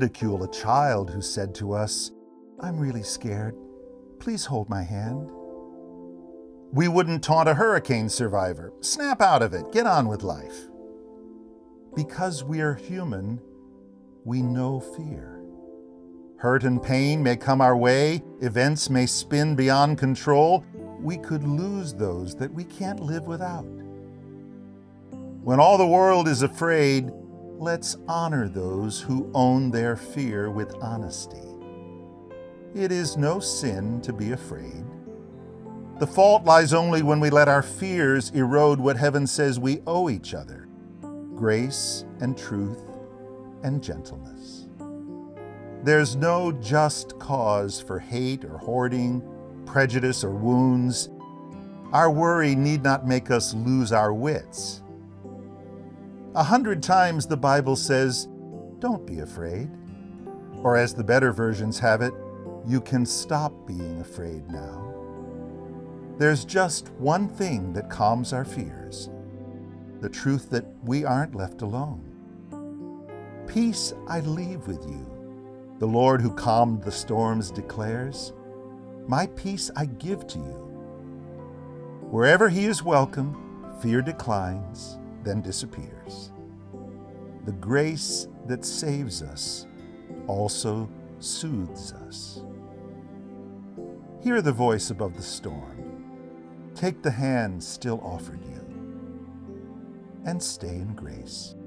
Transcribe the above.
ridicule a child who said to us, "I'm really scared. Please hold my hand." We wouldn't taunt a hurricane survivor. "Snap out of it. Get on with life." Because we are human, we know fear. Hurt and pain may come our way. Events may spin beyond control. We could lose those that we can't live without. When all the world is afraid, let's honor those who own their fear with honesty. It is no sin to be afraid. The fault lies only when we let our fears erode what heaven says we owe each other: grace and truth and gentleness. There's no just cause for hate or hoarding, prejudice or wounds. Our worry need not make us lose our wits. 100 times the Bible says, "Don't be afraid." Or as the better versions have it, "You can stop being afraid now." There's just one thing that calms our fears: the truth that we aren't left alone. "Peace I leave with you," the Lord who calmed the storms declares. "My peace I give to you." Wherever He is welcome, fear declines, then disappears. The grace that saves us also soothes us. Hear the voice above the storm. Take the hand still offered you, and stay in grace.